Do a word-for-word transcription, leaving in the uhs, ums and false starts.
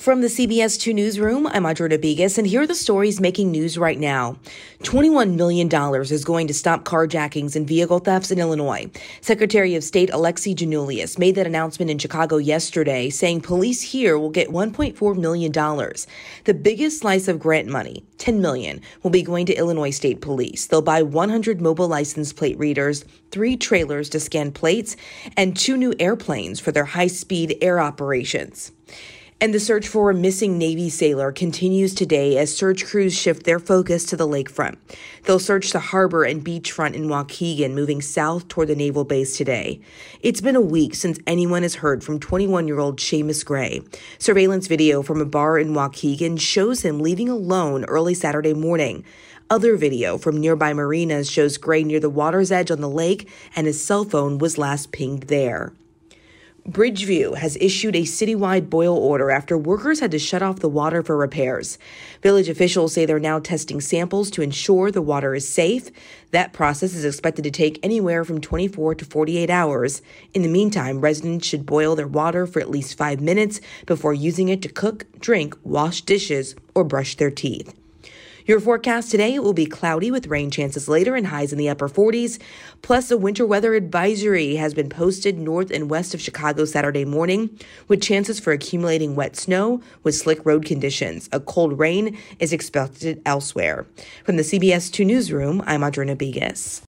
From the C B S two Newsroom, I'm Audra Begas, and here are the stories making news right now. twenty-one million dollars is going to stop carjackings and vehicle thefts in Illinois. Secretary of State Alexi Giannoulias made that announcement in Chicago yesterday, saying police here will get one point four million dollars. The biggest slice of grant money, ten million dollars, will be going to Illinois State Police. They'll buy one hundred mobile license plate readers, three trailers to scan plates, and two new airplanes for their high-speed air operations. And the search for a missing Navy sailor continues today as search crews shift their focus to the lakefront. They'll search the harbor and beachfront in Waukegan, moving south toward the naval base today. It's been a week since anyone has heard from twenty-one-year-old Seamus Gray. Surveillance video from a bar in Waukegan shows him leaving alone early Saturday morning. Other video from nearby marinas shows Gray near the water's edge on the lake, and his cell phone was last pinged there. Bridgeview has issued a citywide boil order after workers had to shut off the water for repairs. Village officials say they're now testing samples to ensure the water is safe. That process is expected to take anywhere from twenty-four to forty-eight hours. In the meantime, residents should boil their water for at least five minutes before using it to cook, drink, wash dishes, or brush their teeth. Your forecast today, it will be cloudy with rain chances later and highs in the upper forties. Plus, a winter weather advisory has been posted north and west of Chicago Saturday morning with chances for accumulating wet snow with slick road conditions. A cold rain is expected elsewhere. From the C B S two Newsroom, I'm Audrina Begas.